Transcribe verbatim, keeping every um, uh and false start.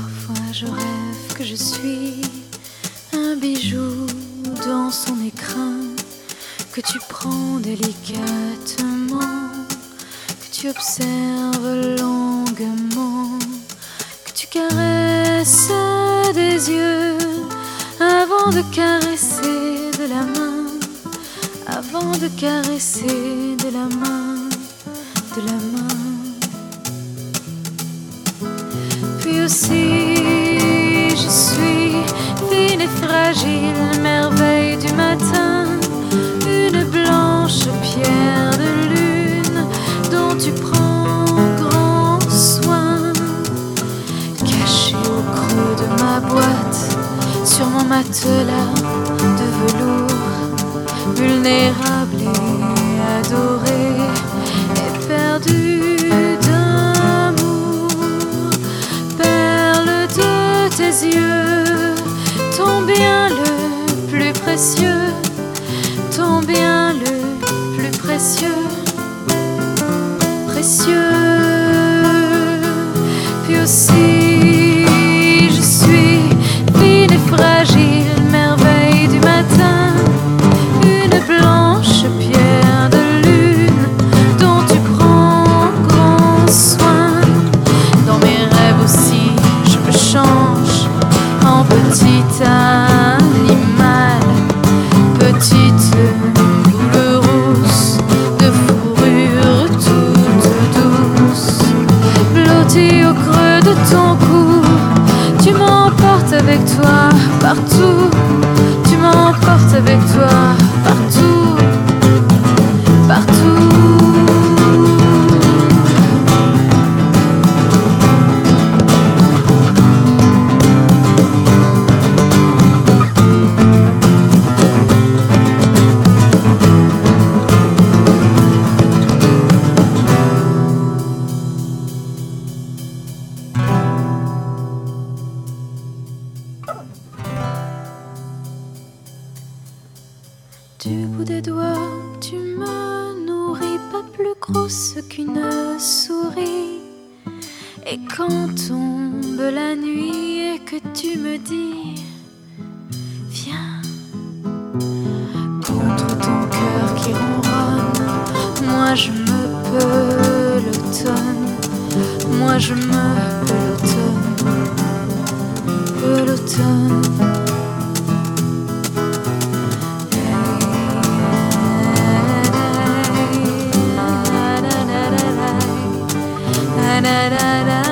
Parfois je rêve que je suis un bijou dans son écrin, que tu prends délicatement, que tu observes longuement, que tu caresses des yeux avant de caresser de la main, avant de caresser de la main, de la main. Puis aussi je suis fine et fragile, merveille du matin, une blanche pierre de lune dont tu prends grand soin, cachée au creux de ma boîte, sur mon matelas de velours, vulnérable et adorée, et perdue d'amour, perle de tes yeux, ton bien le plus précieux, ton bien le plus précieux, précieux. Puis aussi je suis fine et fragile, merveille du matin, une blanche pierre de lune dont tu prends grand soin. Dans mes rêves aussi je me change en petit animal, petite boule rousse de fourrure toute douce, blottie au creux de ton cou. Tu m'emportes avec toi partout, tu m'emportes avec toi partout, partout. Du bout des doigts, tu me nourris, pas plus grosse qu'une souris. Et quand tombe la nuit et que tu me dis viens, contre ton cœur qui ronronne, moi je me pelotonne, moi je me pelotonne, pelotonne. Da da da da.